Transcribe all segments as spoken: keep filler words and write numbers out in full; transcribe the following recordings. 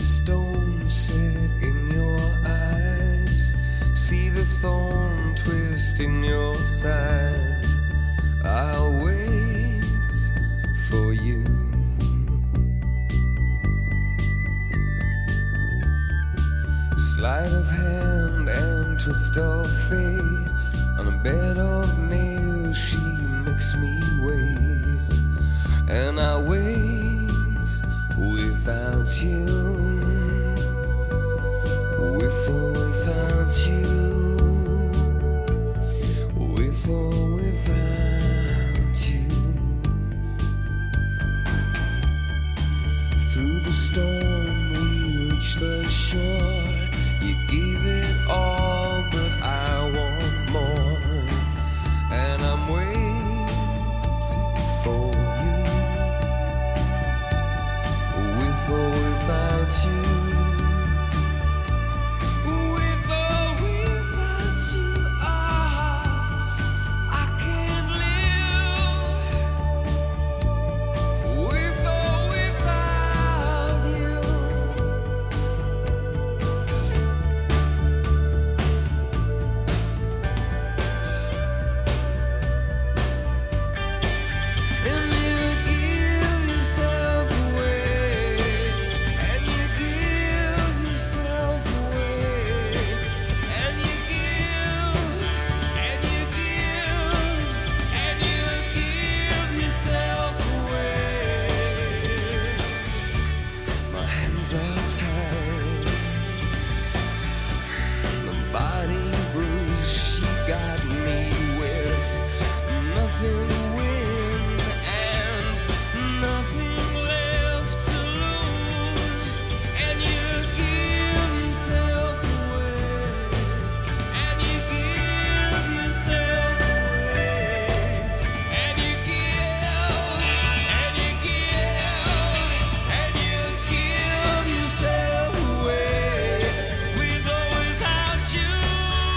stone set in your eyes, see the thorn twist in your side. I'll wait for you. Sleight of hand and twist of fate, on a bed of nails she makes me wait, and I wait without you, with or without you, with or without you. Through the storm we reach the shore. You gave it all, but I want more, and I'm waiting for you, with or without you, with or without you. Ah, I can't live with or without you. And you give yourself away, and you give yourself away, and you give, and you give, and you give yourself away. My hands are tied, the body bruised, she got me with nothing to win and nothing left to lose. And you give yourself away, and you give yourself away, and you give, and you give, and you give yourself away, with or without you.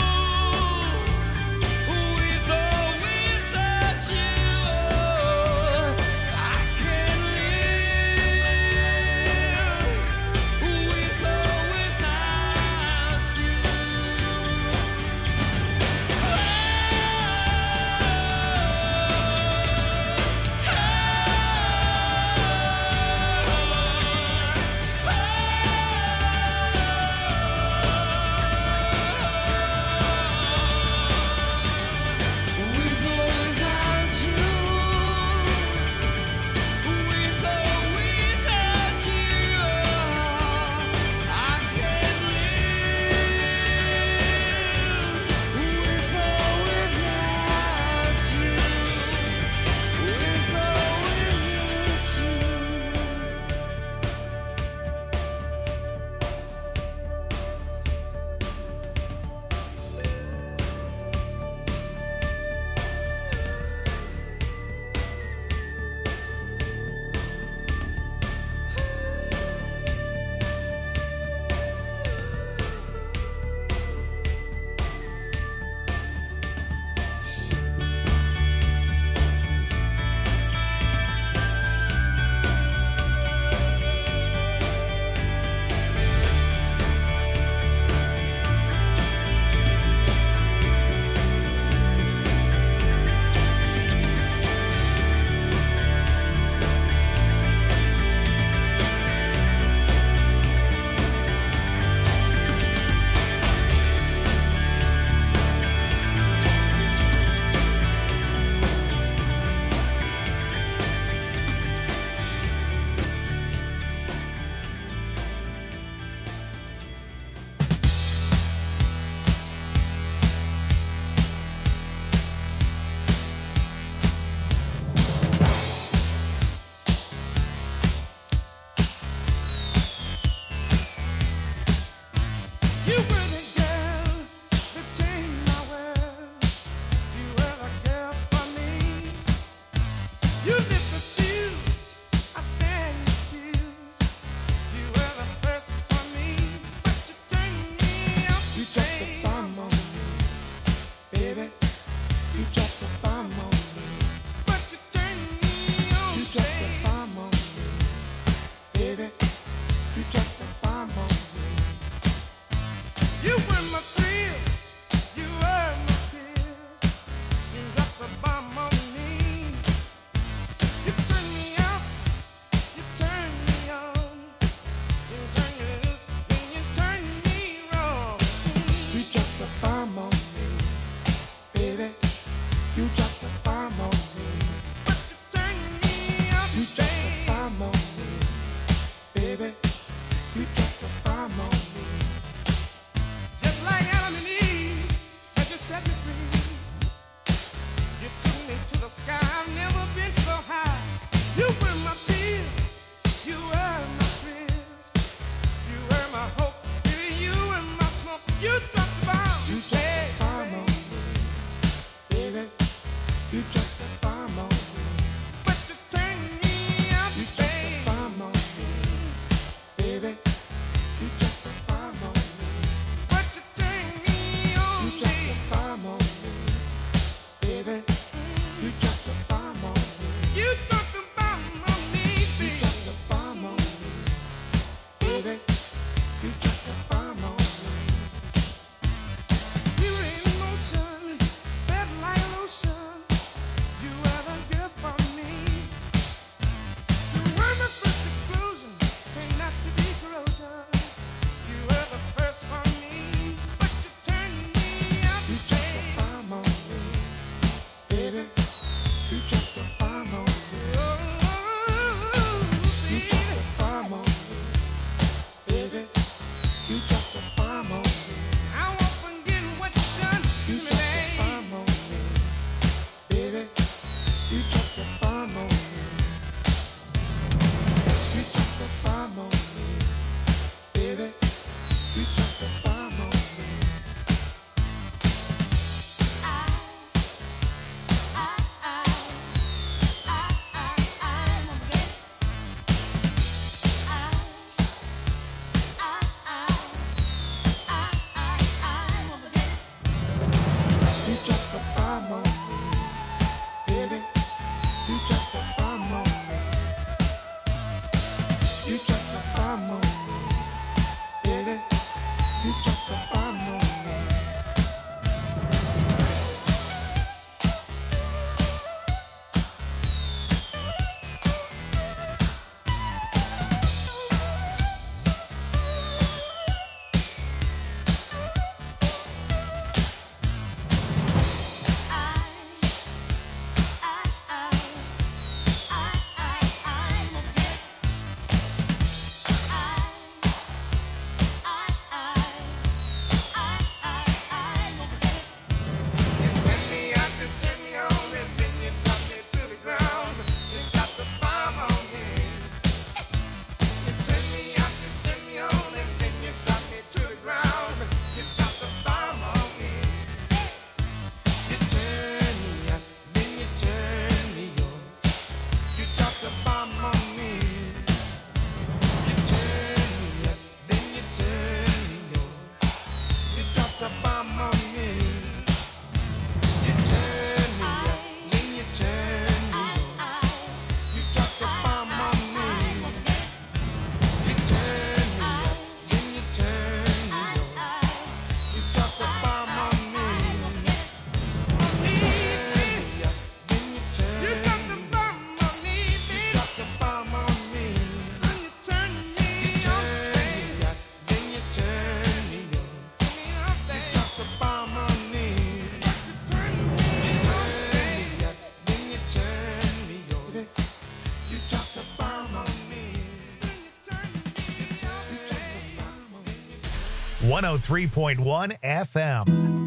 one oh three point one F M.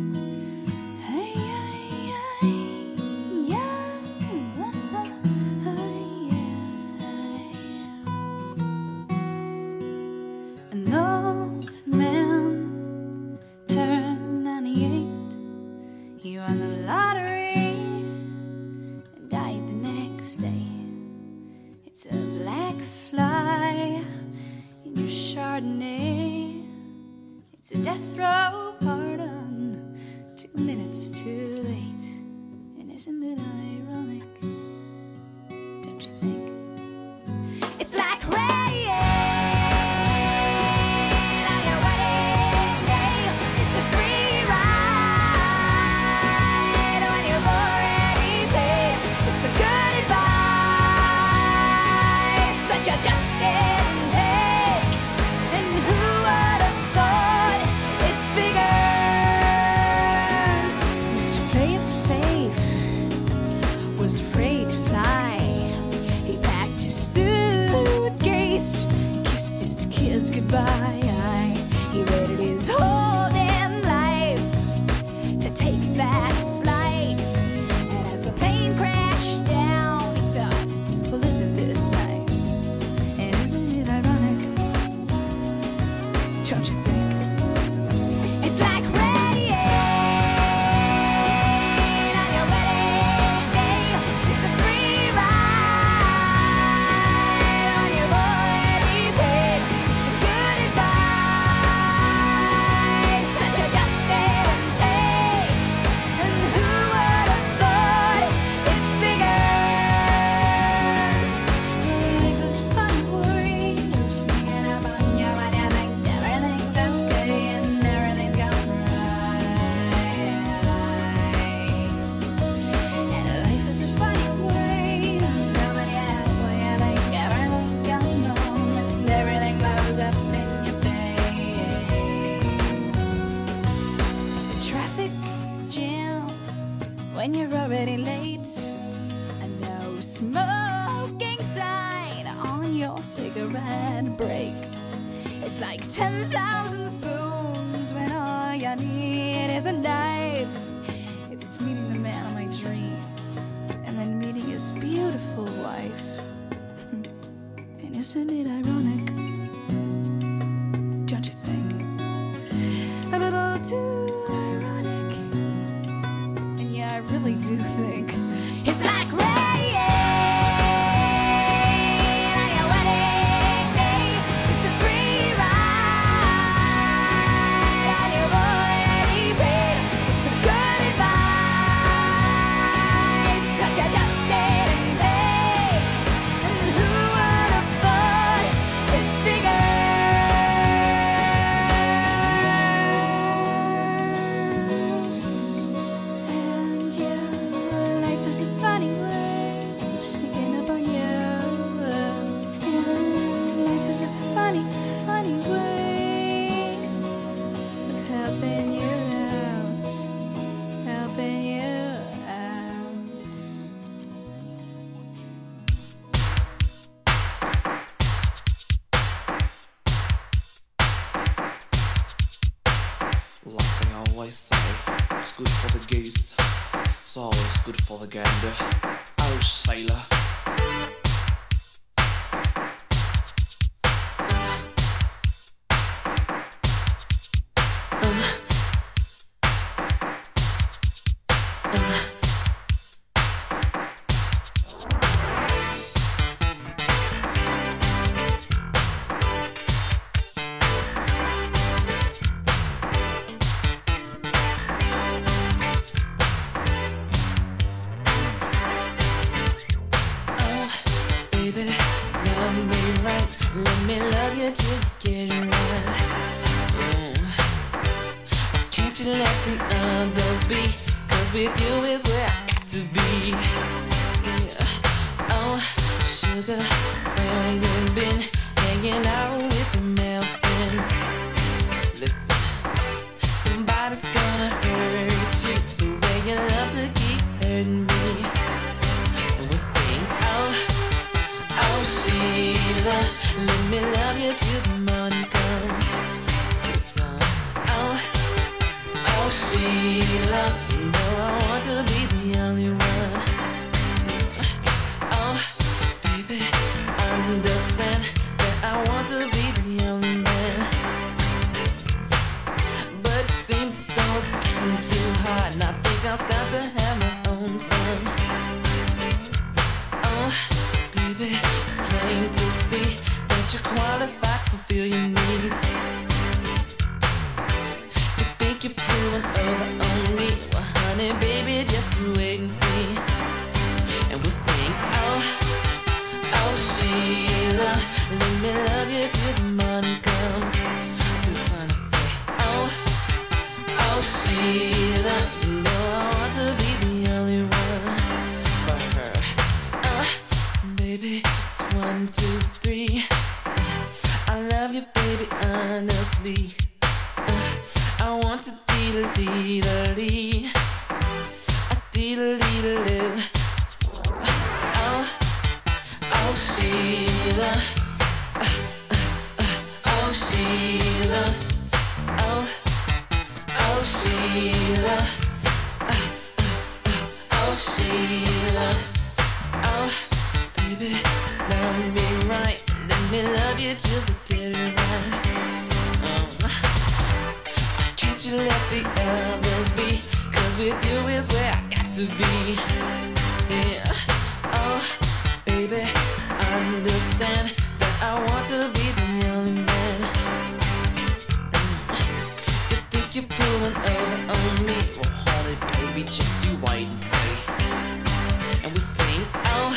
An old man turned ninety-eight. He won the lottery and died the next day. It's a black fly in your Chardonnay. It's a death row pardon, two minutes too late. And isn't it ironic? Don't you think? It's like rain on your wedding day. It's a free ride when you've already paid. It's the good advice that you just didn't take. And who would have thought it figures? Mister Play it safe his goodbye. He waited his whole damn life to take that flight. And as the plane crashed down, he thought, well, isn't this nice? And isn't it ironic? Don't you think? It's like rain on your wedding day. It's a free ride on your already paid. It's the good advice that you just didn't take. And who would have thought it figures? Life is funny, worry. You're sneaking up on you when you think everything's okay and everything's going right. And life is a funny way. Nobody out when you think everything's going wrong and everything blows up in your face. The traffic jam when you're already late. A no smoking sign on your cigarette break. It's like ten thousand spoons when all you need is a knife. It's meeting the man of my dreams and then meeting his beautiful wife. And isn't it ironic? Don't you think? A little too ironic. And yeah, I really do think it's like rain on your wedding day. It's a free ride on your already paid. It's the good advice that you just didn't take. And who would have thought it figures? And yeah, life is a funny way, sneaking up on you. Yeah, life is a funny, funny way of helping you out, helping you out. Like they always say, it's good for the goose, it's always good for the gander. Oh, sailor. Oh, baby, love me right. Let me love you till you get it right. Mm. Can't you let the others be? 'Cause with you is where I got to be. Yeah. Oh, sugar, where you been? Hanging out with your male friends. Listen, somebody's gonna hurt you the way you love to keep hurting me. And we sing, oh, oh Sheila, let me love you till the morning comes. Sing song, oh, oh Sheila, you know I want to be the only one. Oh, baby, understand that I want to be the only man. But it seems as though it's getting too hard, and I think I'll start to have my own fun. Oh, baby, it's plain to see that you're qualified to fulfill your needs. You think you're pulling over on me? Well, honey, baby, just you wait and see. And we'll sing, oh, oh Sheila, let me love you till the morning comes. The sun will say, oh, oh Sheila, you know I want to be the only one for her. Uh, baby, it's one, two, three. I love you, baby, honestly. Uh, I want to dee-da-dee-da-dee. A dee-da-dee-da-dee. Oh, oh Sheila, oh Sheila. Oh, oh, Sheila. Oh, oh, Sheila. Oh, baby, love me right. Let me love you till the dead of night. Oh, can't you let the others be? 'Cause with you is where I got to be. Yeah. Oh, baby, understand that I want to be the only man. You think you're pulling over on me? Well, honey, baby, just you wait and see. And we sing, oh.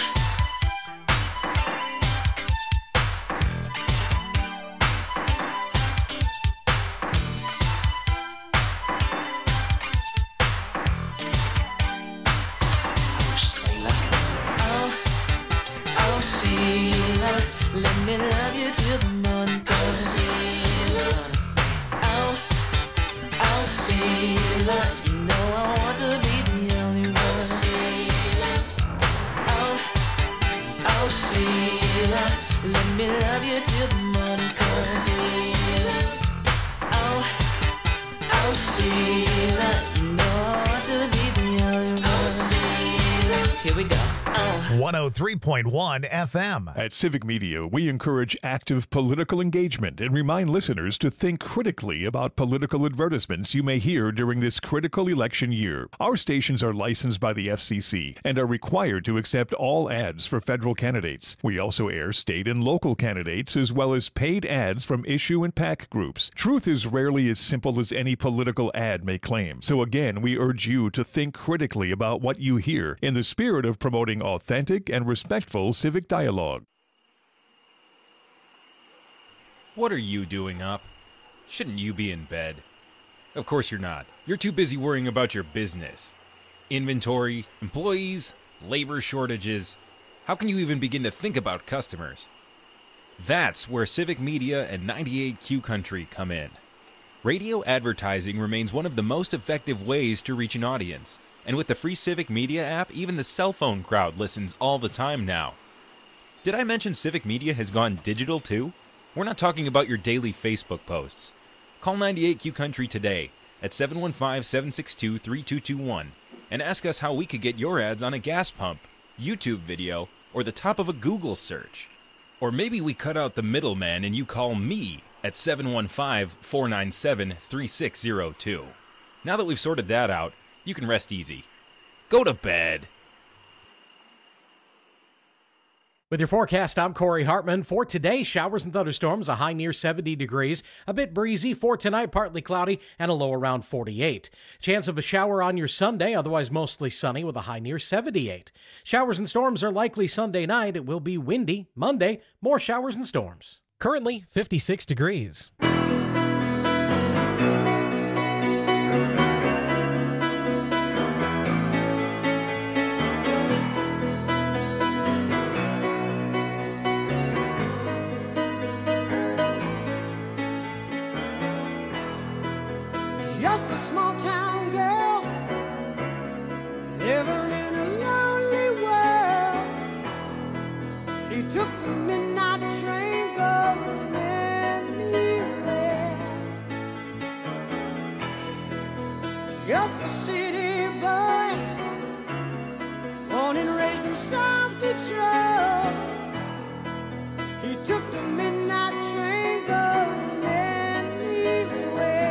Sheila, let me love you till the morning comes. Sheila, oh, oh Sheila, you know I want to be the only one. Sheila, oh, oh Sheila, let me love you till the morning comes. Sheila, oh, oh Sheila, you know I want to be the only one. Sheila, here we go. one oh three point one F M. At Civic Media, we encourage active political engagement and remind listeners to think critically about political advertisements you may hear during this critical election year. Our stations are licensed by the F C C and are required to accept all ads for federal candidates. We also air state and local candidates as well as paid ads from issue and PAC groups. Truth is rarely as simple as any political ad may claim. So again, we urge you to think critically about what you hear in the spirit of promoting authentic and respectful civic dialogue. What are you doing up? Shouldn't you be in bed? Of course you're not. You're too busy worrying about your business. Inventory, employees, labor shortages. How can you even begin to think about customers? That's where Civic Media and ninety-eight Q Country come in. Radio advertising remains one of the most effective ways to reach an audience. And with the free Civic Media app, even the cell phone crowd listens all the time now. Did I mention Civic Media has gone digital too? We're not talking about your daily Facebook posts. Call ninety-eight Q Country today at seven one five, seven six two, three two two one and ask us how we could get your ads on a gas pump, YouTube video, or the top of a Google search. Or maybe we cut out the middleman and you call me at seven one five, four nine seven, three six zero two. Now that we've sorted that out, you can rest easy. Go to bed. With your forecast, I'm Corey Hartman. For today, showers and thunderstorms, a high near seventy degrees, a bit breezy. For tonight, partly cloudy and a low around forty-eight. Chance of a shower on your Sunday, otherwise mostly sunny with a high near seventy-eight. Showers and storms are likely Sunday night. It will be windy. Monday, more showers and storms. Currently, fifty-six degrees. Just a small town girl living in a lonely world. She took the midnight train going anywhere. Just a city boy, born and raised in South Detroit. He took the midnight train going anywhere.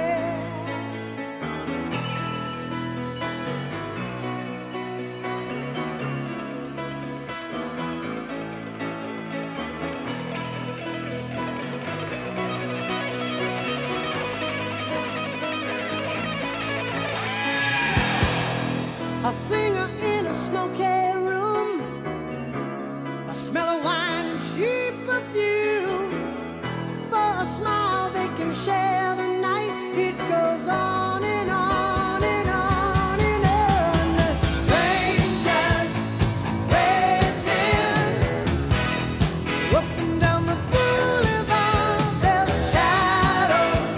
A singer in a smoky room, the smell of wine and cheap perfume. For a smile they can share the night. It goes on and on and on and on. Strangers waiting up and down the boulevard. Their shadows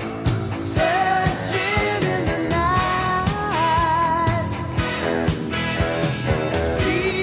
searching in the night. Street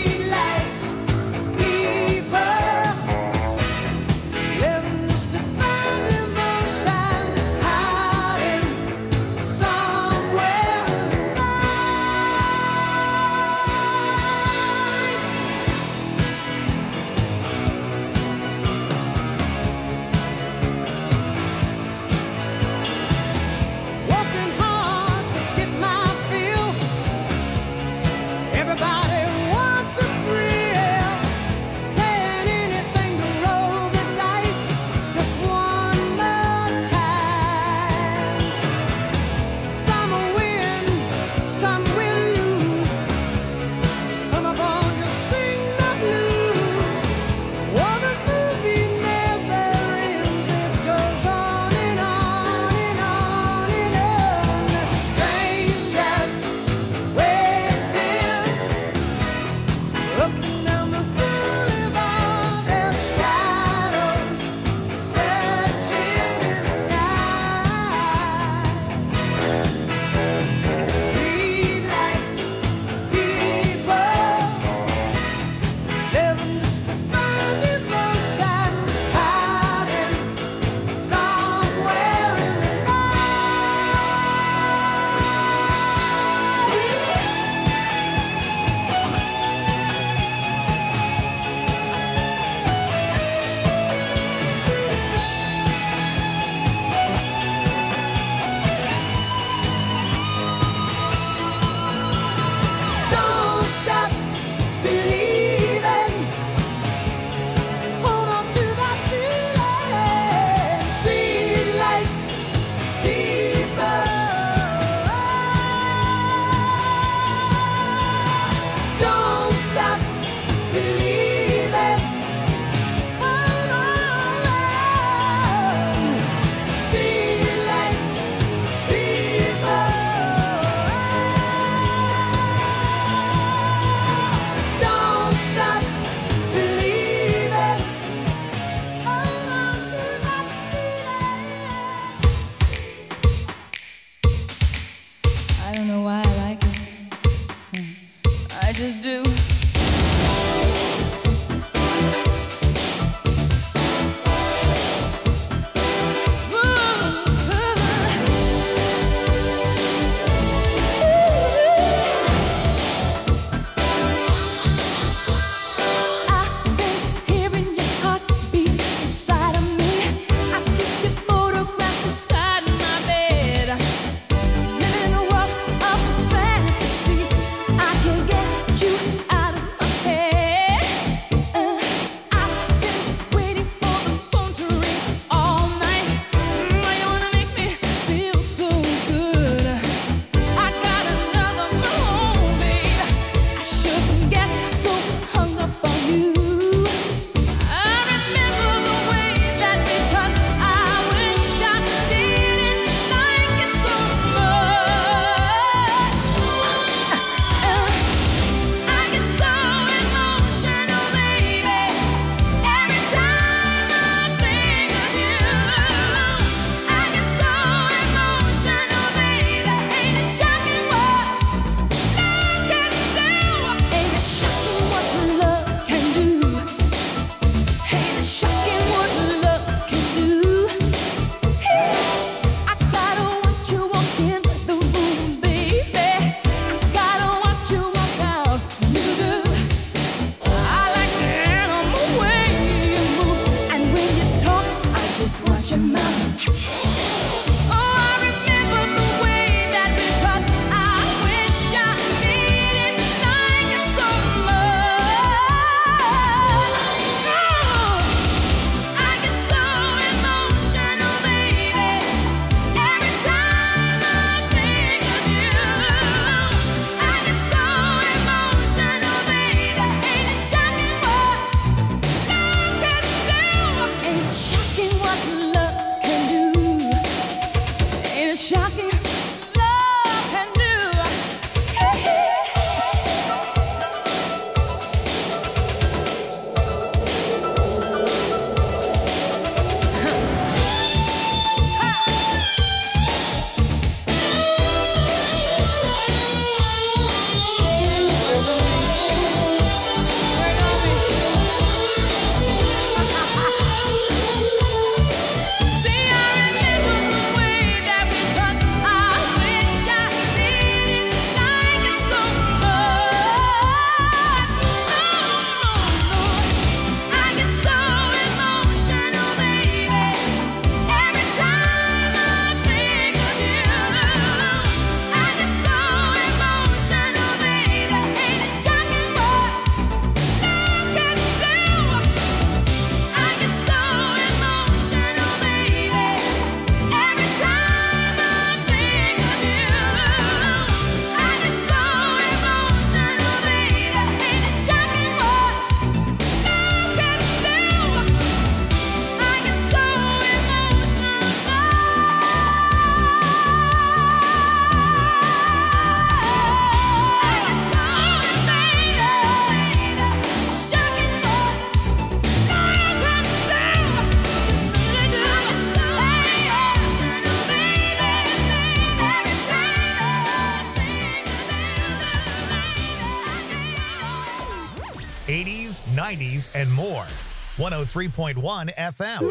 shocking. Love can do. eighties, nineties, and more. one oh three point one F M.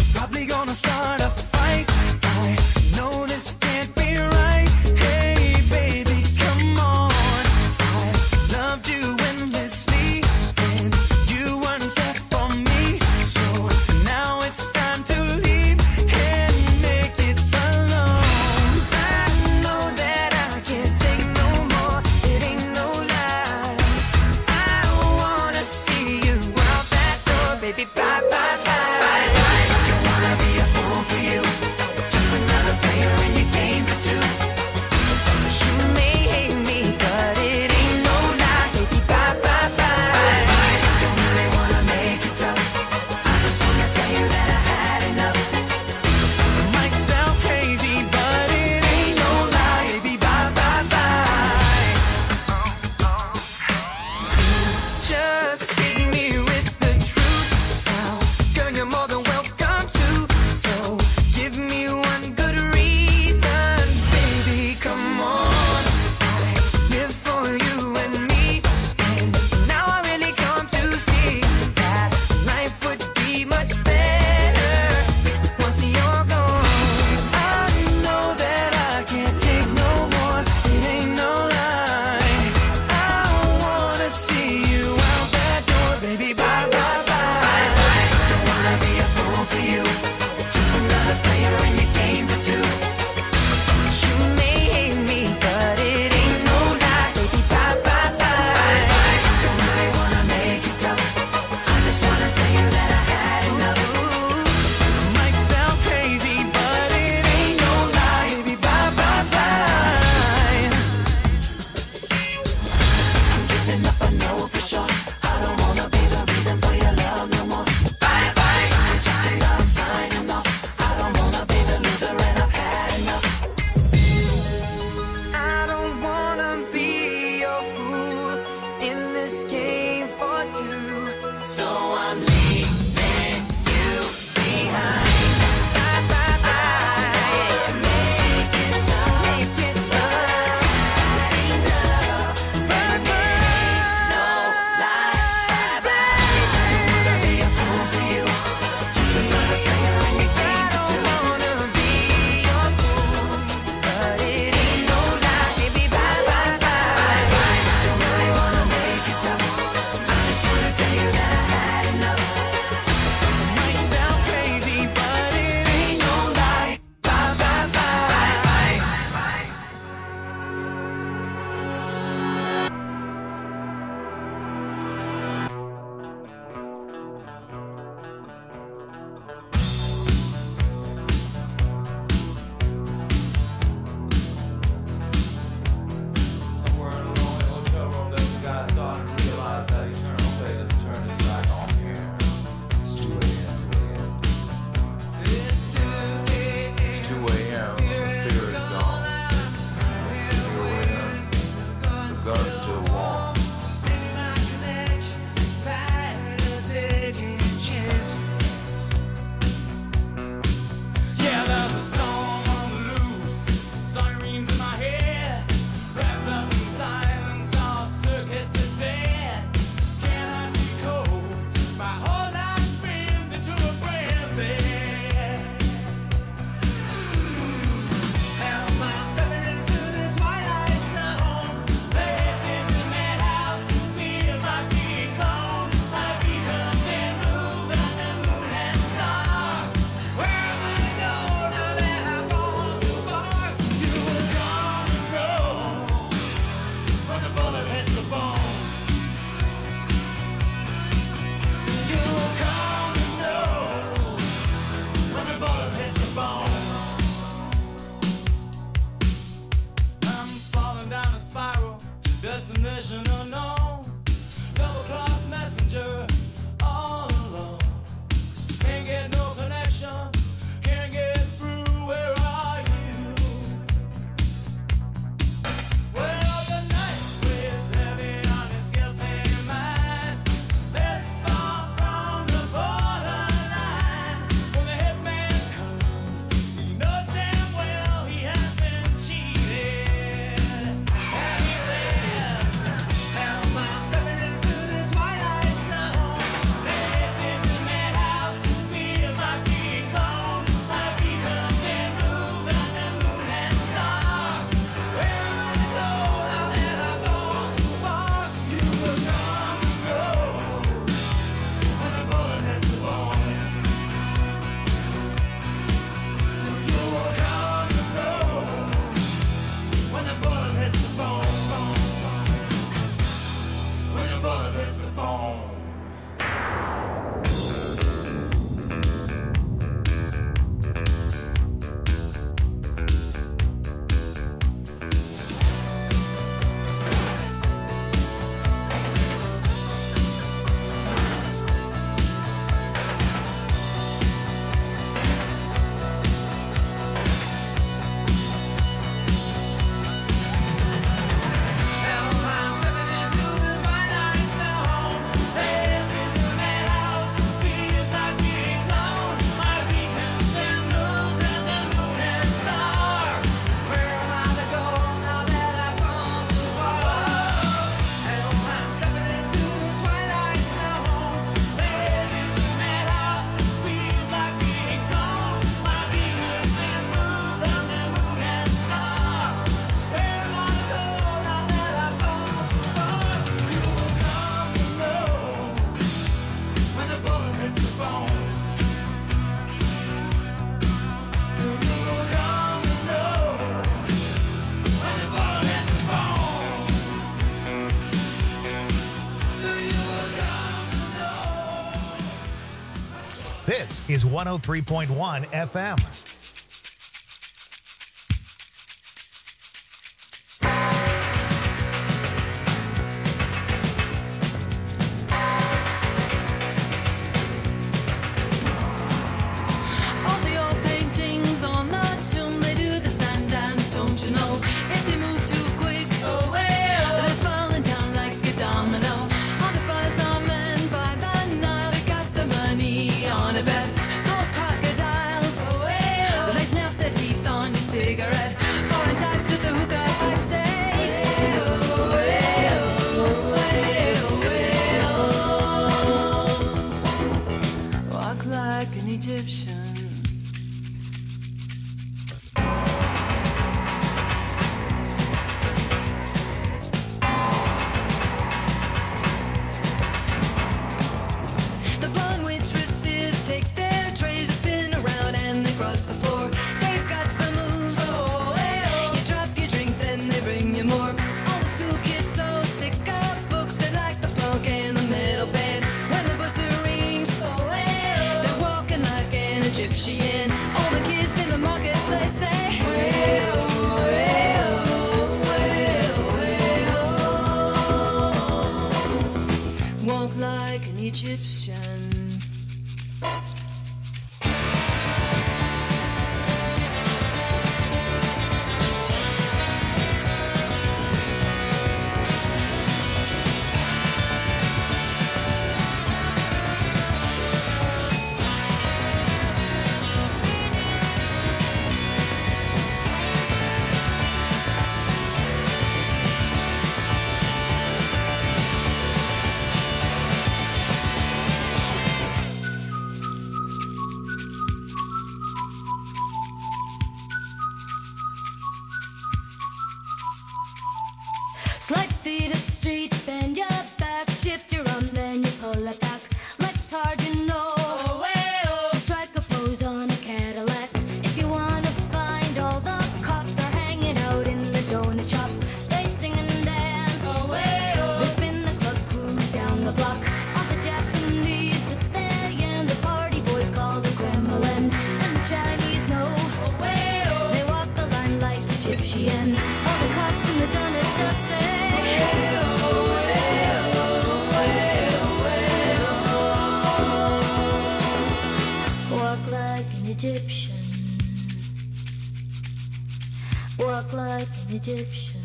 Start a fight. I know this can't be right. Hey, baby. sun's still warm. Maybe my connection is tired of taking chances. Yeah, there's a storm on the loose, sirens in my head, wrapped up in silence, all circuits are dead. Can I decode? My whole life spins into a frenzy. And I'm stepping into the twilight zone. This is the madhouse, feels like being gone. I've become been moved on the moon and star. Where am I to go now that I've gone too far? So you will come and go when the bullet hits the bone. So you will come and know when the bullet hits the bone. I'm falling down a spiral, destination unknown. Double cross messenger, all alone. Can't get no connection, can't get through. Where are you? Well, the night weighs heavy on his guilty mind. This far from the borderline. When the hitman comes, he knows damn well he has been cheated. And he says, "Help, I'm stepping into the twilight zone. This is the madhouse, feels like being gone. I've become been moved on the moon and star. Where am I to go now that I've gone too far? So you will come and go when the bullet hits the bone. So you will come and go when the bullet hits the bone. When the bullet hits the bone." I'm stepping into the twilight zone. This is the madhouse, feels like being gone. My beacon's been moved at the moon and star. Where am I to go now that I've gone too far? I'm stepping into the twilight zone. This is the madhouse, feels like being gone. My beacon's been moved at the moon and star. Where am I to go now that I've gone too far? So you will come and know when the bullet hits the bone. So you will come and know when the bullet hits the bone. So you will come and know. This is one oh three point one F M. All the old paintings on the tomb, they do the sand dance, don't you know? If they move too quick, oh well, they're falling down like a domino. All the buzz are men by the Nile, they got the money on a bet. Gold crocodiles, oh well, they snap their teeth on your cigarette. Foreign types with the hookah pipe say, oh well, oh well, walk like an Egyptian. The blonde waitresses take their trays, spin around and they cross the floor. They've got the moves, oh well. You drop your drink, then they bring you more. All the school kids so sick of books, they like the punk in the middle band. When the buzzer rings, oh well, they're walking like an Egyptian. All the kids in the marketplace say, well, well, well, well. Walk like an Egyptian. Egyptian.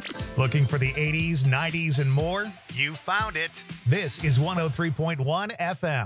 Looking for the eighties, nineties, and more? You found it. This is one oh three point one F M.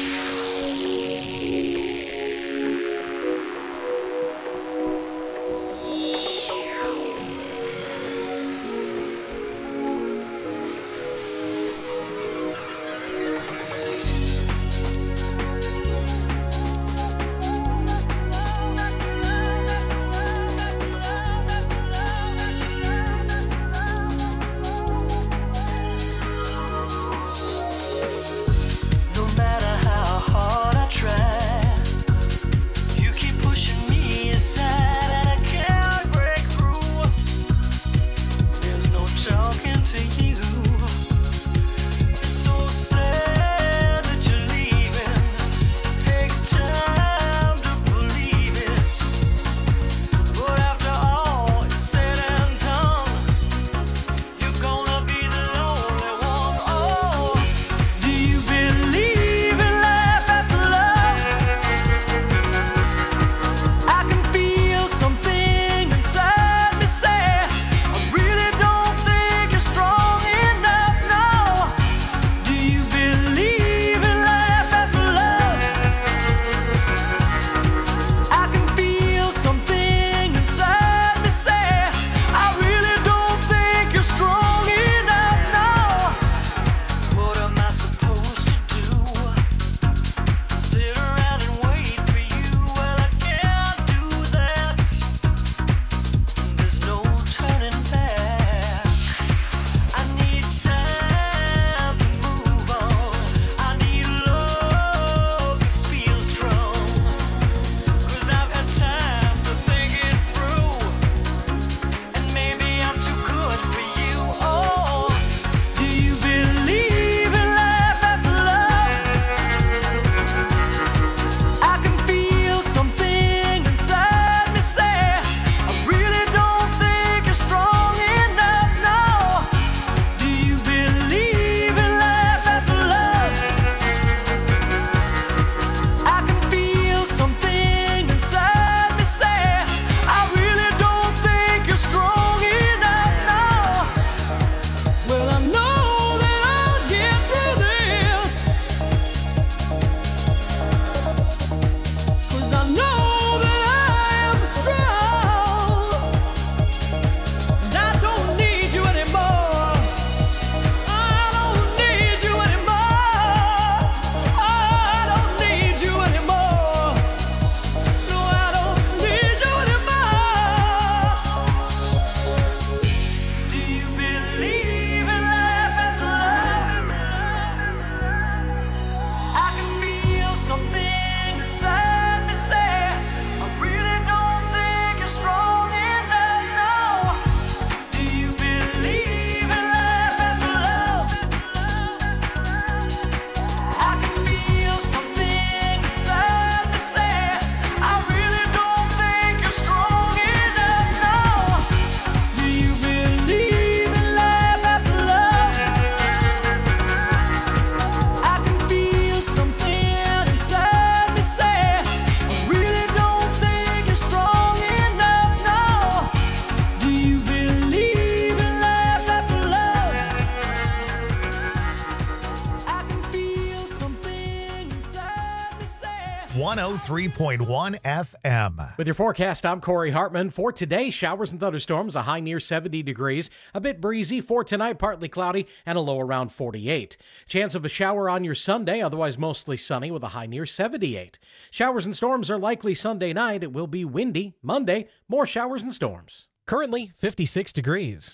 one oh three point one F M. With your forecast, I'm Corey Hartman. For today, showers and thunderstorms, a high near seventy degrees, a bit breezy. For tonight, partly cloudy and a low around forty-eight. Chance of a shower on your Sunday, otherwise mostly sunny with a high near seventy-eight. Showers and storms are likely Sunday night. It will be windy. Monday, more showers and storms. Currently fifty-six degrees.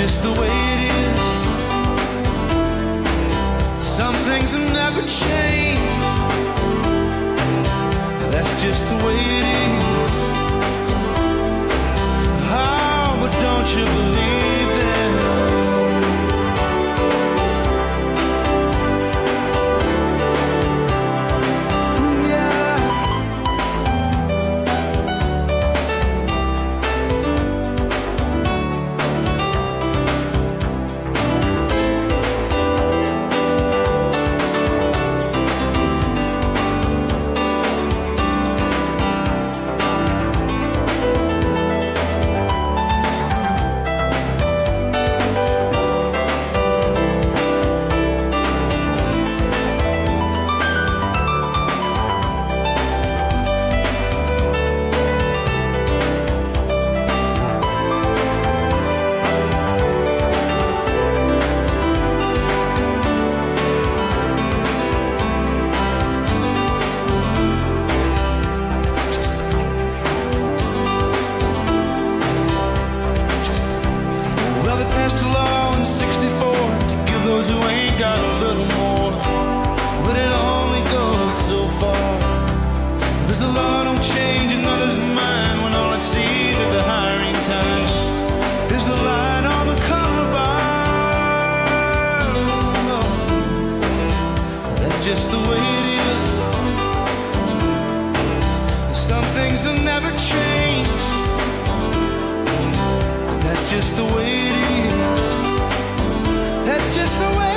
just the way it is. Some things have never changed. That's just the way it is. Oh, but don't you believe that? Just the way it is. Some things will never change. That's just the way it is. That's just the way it is.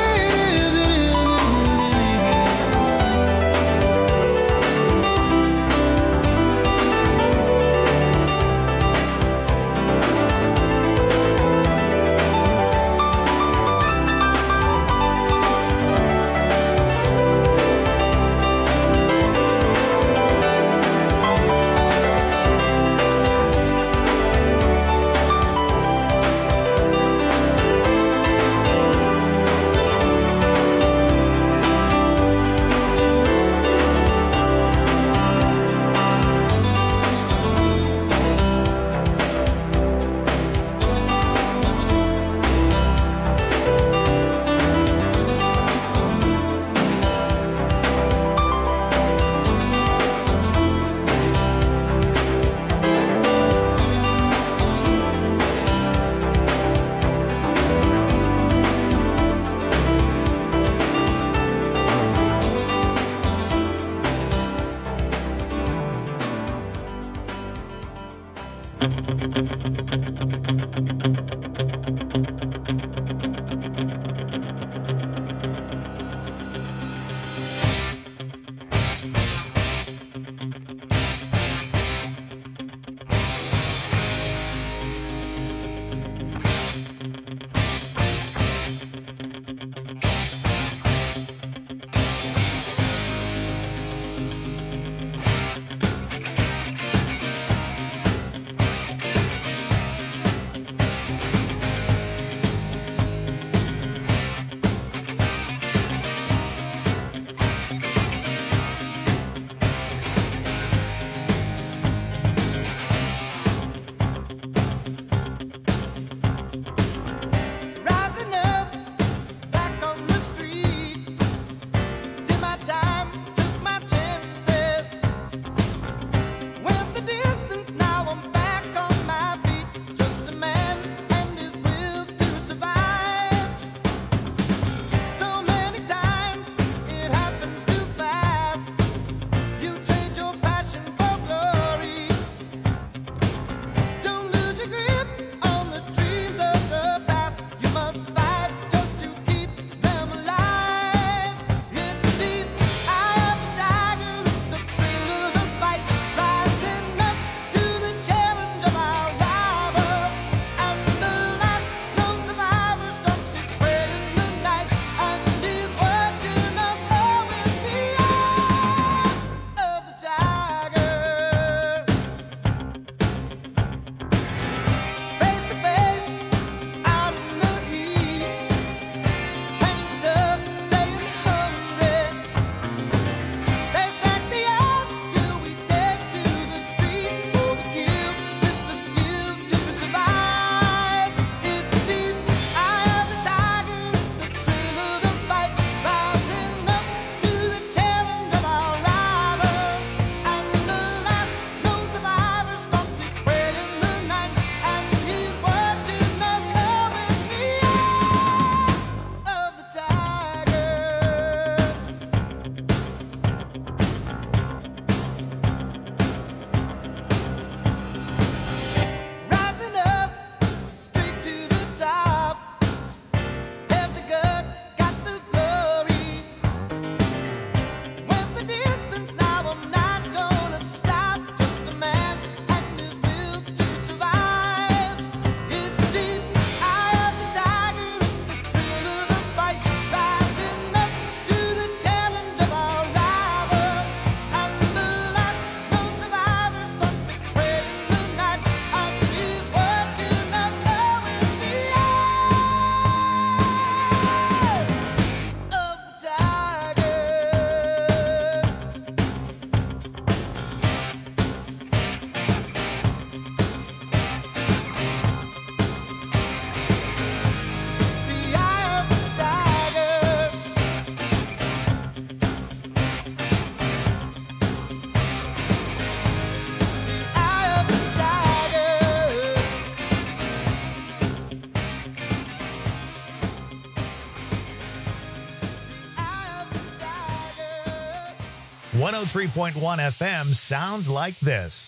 one oh three point one F M sounds like this.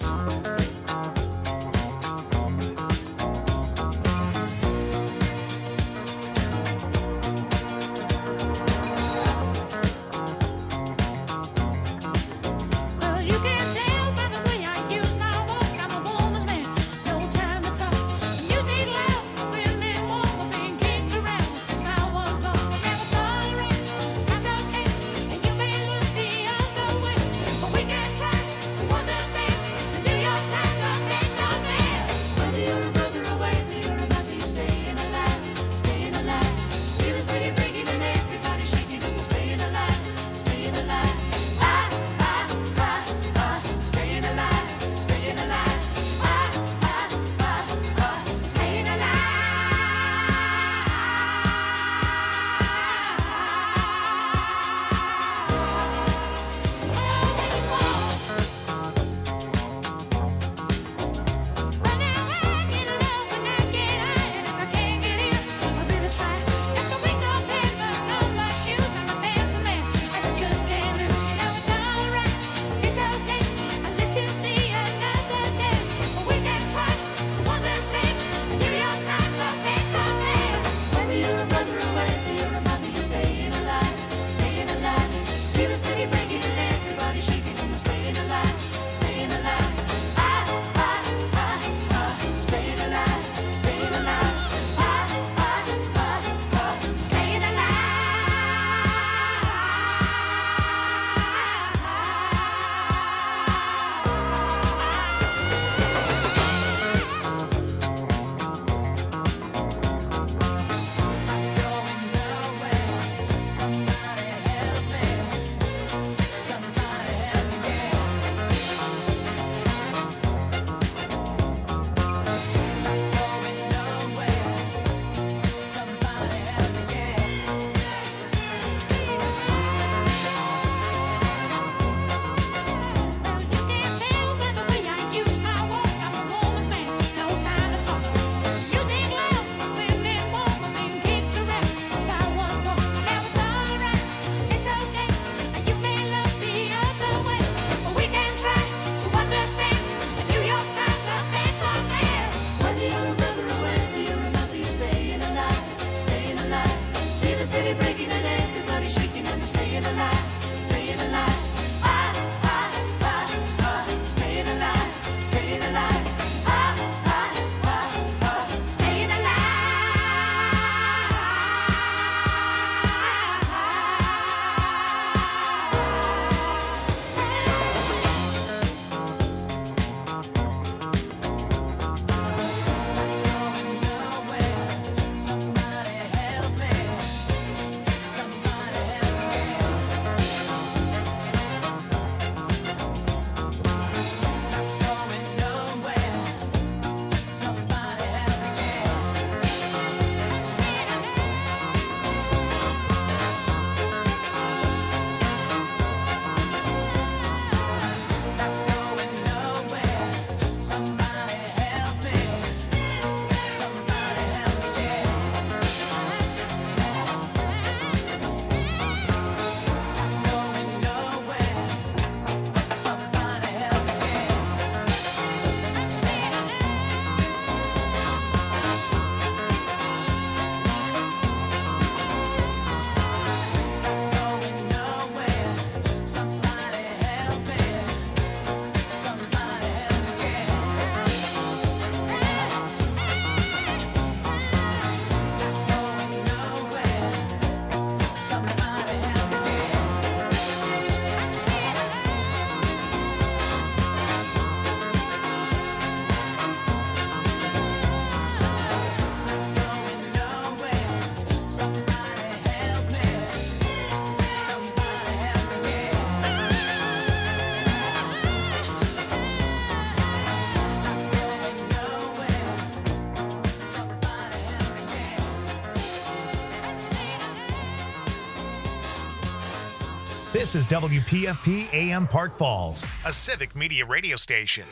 This is W P F P A M Park Falls, a civic media radio station.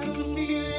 I could feel